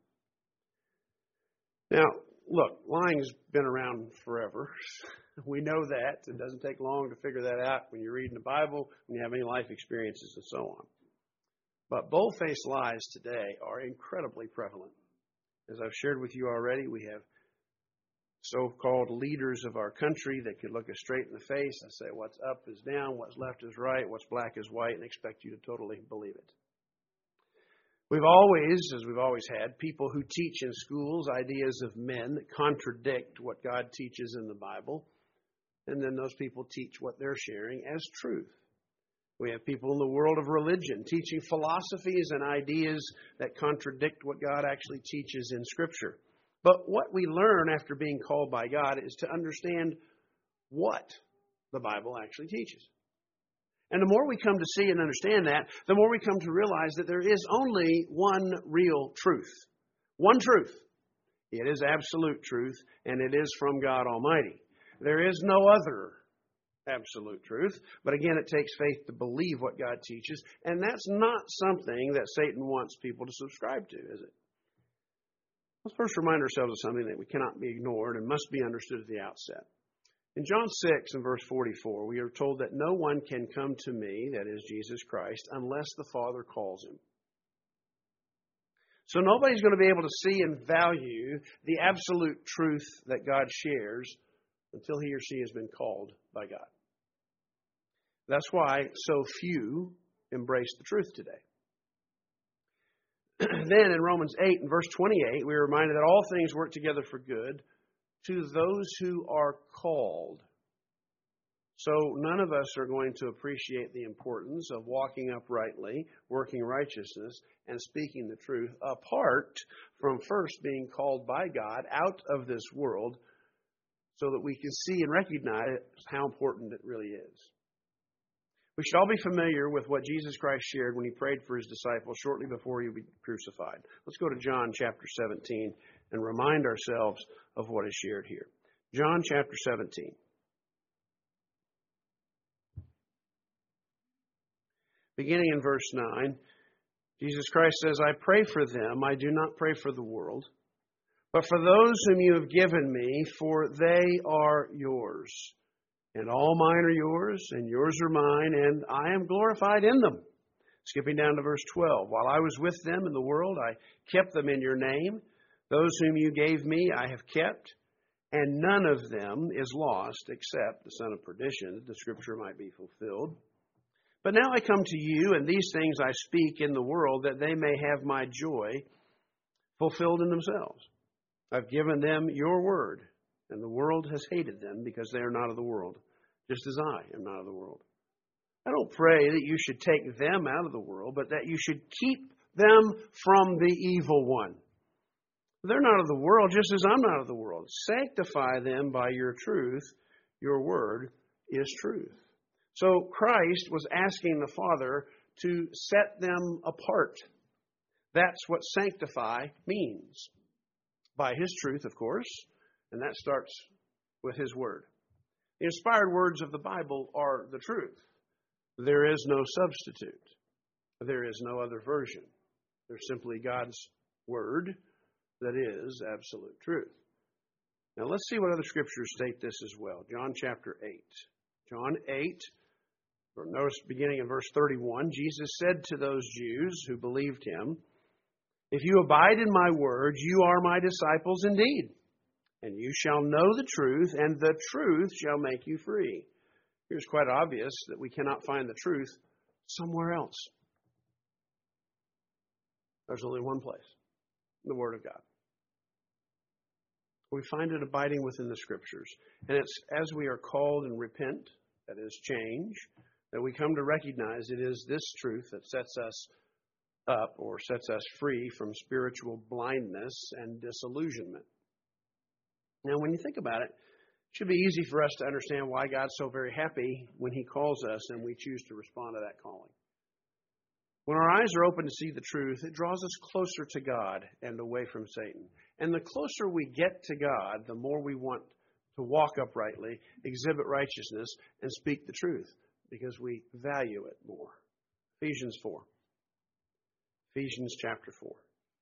Now, look, lying's been around forever. We know that. It doesn't take long to figure that out when you're reading the Bible, when you have any life experiences and so on. But bold-faced lies today are incredibly prevalent. As I've shared with you already, we have so-called leaders of our country that could look us straight in the face and say what's up is down, what's left is right, what's black is white, and expect you to totally believe it. We've always, as we've always had, people who teach in schools ideas of men that contradict what God teaches in the Bible, and then those people teach what they're sharing as truth. We have people in the world of religion teaching philosophies and ideas that contradict what God actually teaches in Scripture. But what we learn after being called by God is to understand what the Bible actually teaches. And the more we come to see and understand that, the more we come to realize that there is only one real truth. One truth. It is absolute truth, and it is from God Almighty. There is no other absolute truth. But again, it takes faith to believe what God teaches, and that's not something that Satan wants people to subscribe to, is it? Let's first remind ourselves of something that we cannot be ignored and must be understood at the outset. In John six and verse forty-four, we are told that no one can come to me, that is Jesus Christ, unless the Father calls him. So nobody's going to be able to see and value the absolute truth that God shares until he or she has been called by God. That's why so few embrace the truth today. Then in Romans eight and verse twenty-eight, we are reminded that all things work together for good to those who are called. So none of us are going to appreciate the importance of walking uprightly, working righteousness, and speaking the truth apart from first being called by God out of this world so that we can see and recognize how important it really is. We should all be familiar with what Jesus Christ shared when he prayed for his disciples shortly before he would be crucified. Let's go to John chapter seventeen and remind ourselves of what is shared here. John chapter seventeen. Beginning in verse nine, Jesus Christ says, I pray for them, I do not pray for the world, but for those whom you have given me, for they are yours. And all mine are yours, and yours are mine, and I am glorified in them. Skipping down to verse twelve. While I was with them in the world, I kept them in your name. Those whom you gave me, I have kept, and none of them is lost except the son of perdition, that the scripture might be fulfilled. But now I come to you, and these things I speak in the world, that they may have my joy fulfilled in themselves. I've given them your word, and the world has hated them because they are not of the world, just as I am not of the world. I don't pray that you should take them out of the world, but that you should keep them from the evil one. They're not of the world, just as I'm not of the world. Sanctify them by your truth. Your word is truth. So Christ was asking the Father to set them apart. That's what sanctify means. By his truth, of course, and that starts with his word. The inspired words of the Bible are the truth. There is no substitute. There is no other version. There's simply God's Word that is absolute truth. Now let's see what other scriptures state this as well. John chapter eight. John eight, notice beginning in verse thirty-one, Jesus said to those Jews who believed him, "If you abide in my word, you are my disciples indeed. And you shall know the truth, and the truth shall make you free." Here's quite obvious that we cannot find the truth somewhere else. There's only one place, the Word of God. We find it abiding within the Scriptures. And it's as we are called and repent, that is, change, that we come to recognize it is this truth that sets us up or sets us free from spiritual blindness and disillusionment. Now, when you think about it, it should be easy for us to understand why God's so very happy when He calls us and we choose to respond to that calling. When our eyes are open to see the truth, it draws us closer to God and away from Satan. And the closer we get to God, the more we want to walk uprightly, exhibit righteousness, and speak the truth because we value it more. Ephesians four. Ephesians chapter four.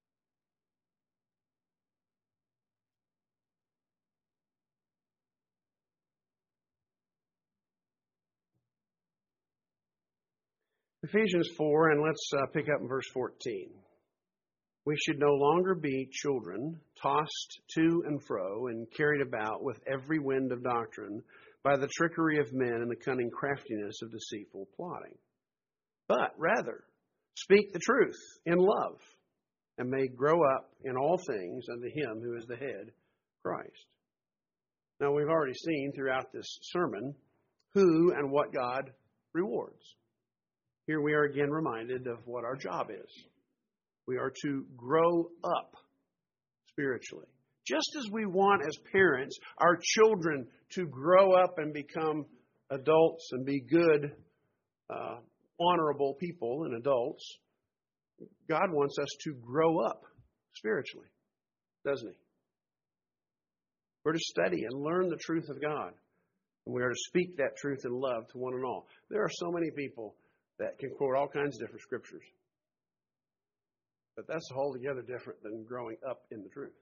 Ephesians four, and let's uh, pick up in verse fourteen. We should no longer be children, tossed to and fro and carried about with every wind of doctrine by the trickery of men and the cunning craftiness of deceitful plotting. But rather, speak the truth in love, and may grow up in all things unto Him who is the head, Christ. Now, we've already seen throughout this sermon who and what God rewards. Here we are again reminded of what our job is. We are to grow up spiritually. Just as we want as parents our children to grow up and become adults and be good, uh, honorable people and adults, God wants us to grow up spiritually, doesn't He? We're to study and learn the truth of God. And we are to speak that truth in love to one and all. There are so many people that can quote all kinds of different scriptures. But that's altogether different than growing up in the truth.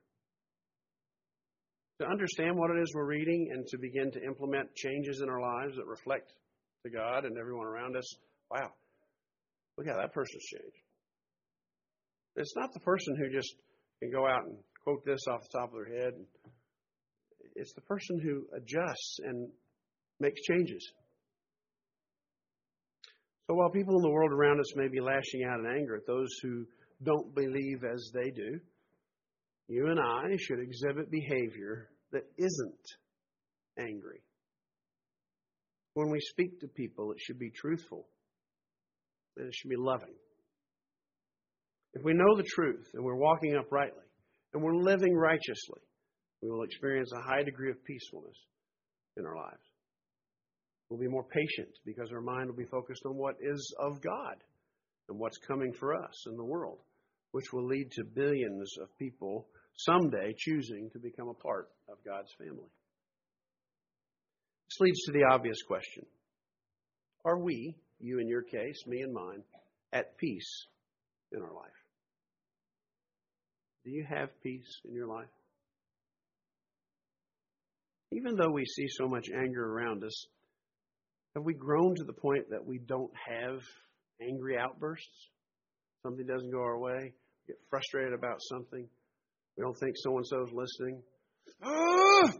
To understand what it is we're reading and to begin to implement changes in our lives that reflect to God and everyone around us, wow, look how that person's changed. It's not the person who just can go out and quote this off the top of their head. It's the person who adjusts and makes changes. So while people in the world around us may be lashing out in anger at those who don't believe as they do, you and I should exhibit behavior that isn't angry. When we speak to people, it should be truthful, and it should be loving. If we know the truth and we're walking uprightly and we're living righteously, we will experience a high degree of peacefulness in our lives. We'll be more patient because our mind will be focused on what is of God and what's coming for us in the world, which will lead to billions of people someday choosing to become a part of God's family. This leads to the obvious question. Are we, you in your case, me and mine, at peace in our life? Do you have peace in your life? Even though we see so much anger around us, have we grown to the point that we don't have angry outbursts? Something doesn't go our way. We get frustrated about something. We don't think so-and-so's listening. Ah!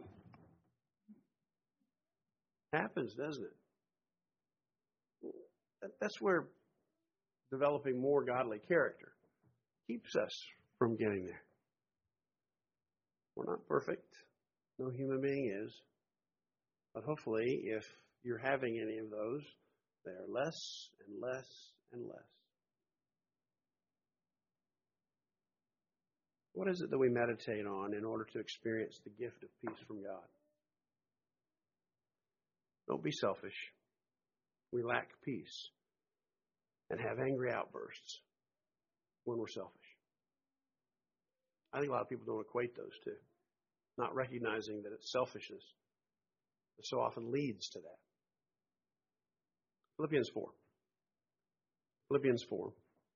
Happens, doesn't it? That's where developing more godly character keeps us from getting there. We're not perfect. No human being is. But hopefully, if you're having any of those, they are less and less and less. What is it that we meditate on in order to experience the gift of peace from God? Don't be selfish. We lack peace and have angry outbursts when we're selfish. I think a lot of people don't equate those two, not recognizing that it's selfishness It so often leads to that. Philippians four. Philippians four.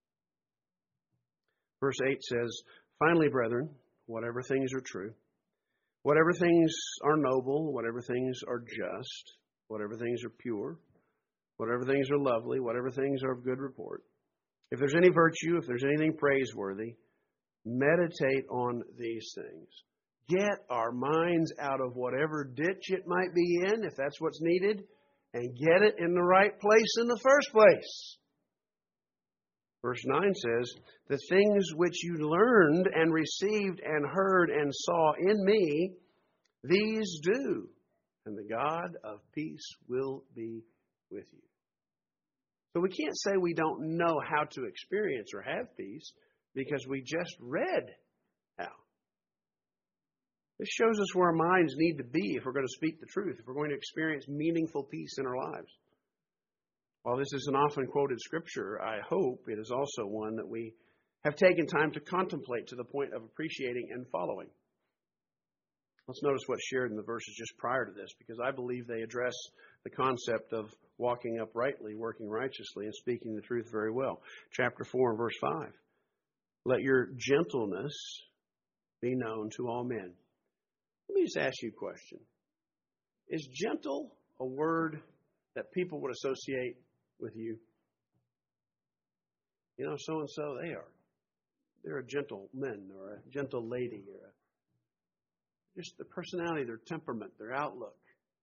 Verse eight says, "Finally, brethren, whatever things are true, whatever things are noble, whatever things are just, whatever things are pure, whatever things are lovely, whatever things are of good report, if there's any virtue, if there's anything praiseworthy, meditate on these things." Get our minds out of whatever ditch it might be in, if that's what's needed, and get it in the right place in the first place. Verse nine says, "The things which you learned and received and heard and saw in me, these do, and the God of peace will be with you." So we can't say we don't know how to experience or have peace because we just read how. This shows us where our minds need to be if we're going to speak the truth, if we're going to experience meaningful peace in our lives. While this is an often quoted scripture, I hope it is also one that we have taken time to contemplate to the point of appreciating and following. Let's notice what's shared in the verses just prior to this, because I believe they address the concept of walking uprightly, working righteously, and speaking the truth very well. Chapter four and verse five. "Let your gentleness be known to all men." Let me just ask you a question. Is gentle a word that people would associate with you? You know, so-and-so, they are. They're a gentleman or a gentle lady, or a, just their personality, their temperament, their outlook.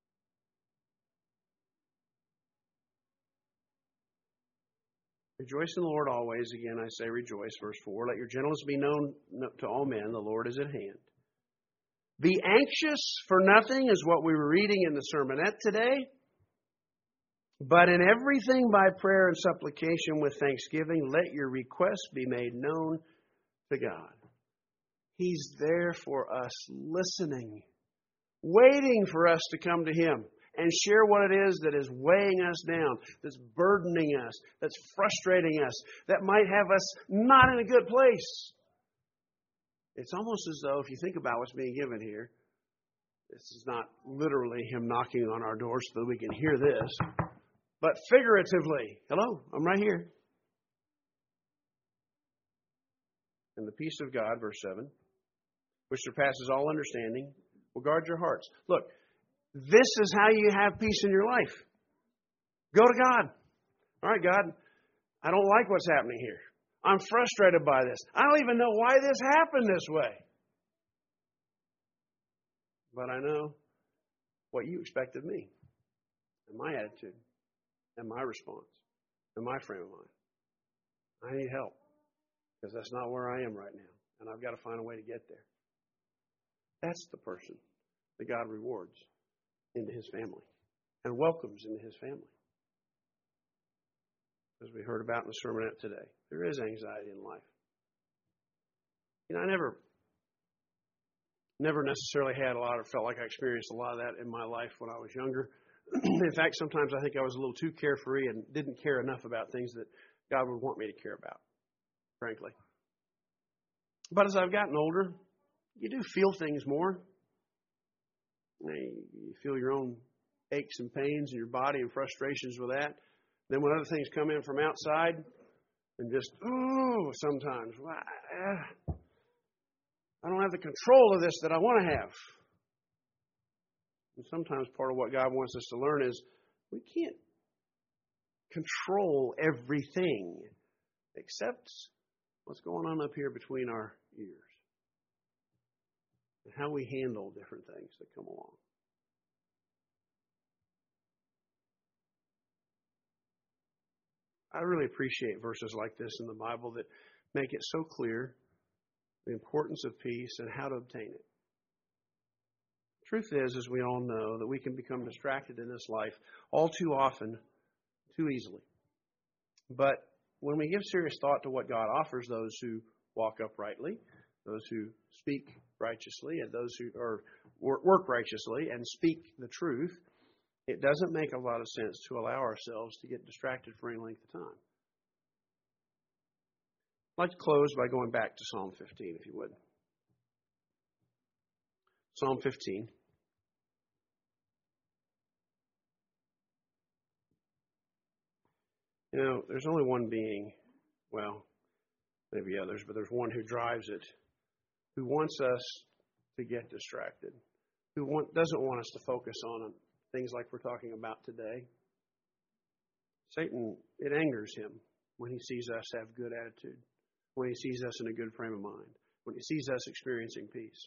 "Rejoice in the Lord always." Again, I say rejoice. Verse four. "Let your gentleness be known to all men. The Lord is at hand. Be anxious for nothing," is what we were reading in the sermonette today. "But in everything by prayer and supplication with thanksgiving, let your requests be made known to God." He's there for us, listening, waiting for us to come to Him and share what it is that is weighing us down, that's burdening us, that's frustrating us, that might have us not in a good place. It's almost as though, if you think about what's being given here, this is not literally Him knocking on our door so that we can hear this, but figuratively. Hello, I'm right here. "And the peace of God," verse seven, "which surpasses all understanding, will guard your hearts." Look, this is how you have peace in your life. Go to God. All right, God, I don't like what's happening here. I'm frustrated by this. I don't even know why this happened this way. But I know what you expect of me, and my attitude, and my response, and my frame of mind. I need help, because that's not where I am right now, and I've got to find a way to get there. That's the person that God rewards into His family and welcomes into His family. As we heard about in the sermonette today, there is anxiety in life. You know, I never, never necessarily had a lot, or felt like I experienced a lot of that in my life when I was younger. In fact, sometimes I think I was a little too carefree and didn't care enough about things that God would want me to care about, frankly. But as I've gotten older, you do feel things more. You feel your own aches and pains in your body and frustrations with that. Then when other things come in from outside, and just, ooh, sometimes, well, I, I don't have the control of this that I want to have. And sometimes part of what God wants us to learn is we can't control everything except what's going on up here between our ears and how we handle different things that come along. I really appreciate verses like this in the Bible that make it so clear the importance of peace and how to obtain it. Truth is, as we all know, that we can become distracted in this life all too often, too easily. But when we give serious thought to what God offers those who walk uprightly, those who speak righteously, and those who or work righteously and speak the truth, it doesn't make a lot of sense to allow ourselves to get distracted for any length of time. I'd like to close by going back to Psalm fifteen, if you would. Psalm fifteen. You know, there's only one being, well, maybe others, but there's one who drives it, who wants us to get distracted, who want, doesn't want us to focus on things like we're talking about today. Satan, it angers him when he sees us have good attitude, when he sees us in a good frame of mind, when he sees us experiencing peace.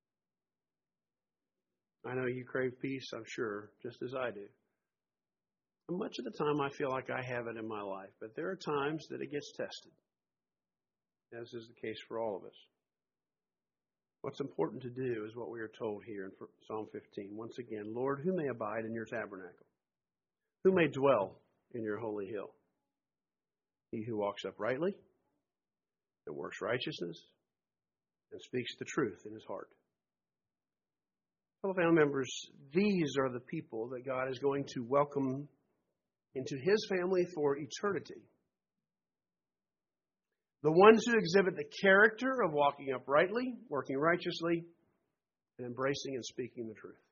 I know you crave peace, I'm sure, just as I do. And much of the time I feel like I have it in my life, but there are times that it gets tested, as is the case for all of us. What's important to do is what we are told here in Psalm fifteen. Once again, Lord, who may abide in your tabernacle? Who may dwell in your holy hill? He who walks uprightly, and works righteousness, and speaks the truth in his heart. Fellow family members, these are the people that God is going to welcome into his family for eternity. The ones who exhibit the character of walking uprightly, working righteously, and embracing and speaking the truth.